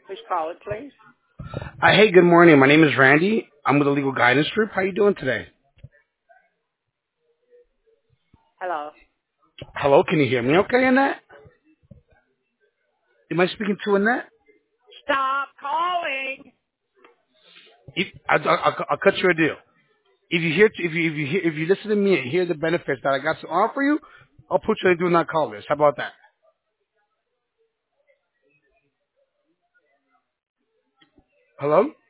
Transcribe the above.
Who's calling, please? Hey, good morning. My name is Randy. I'm with the Legal Guidance Group. How you doing today? Hello. Hello, can you hear me okay, Annette? Am I speaking to Annette? Stop calling. I'll cut you a deal. If you listen to me and hear the benefits that I got to offer you, I'll put you on do not call list. How about that? Hello?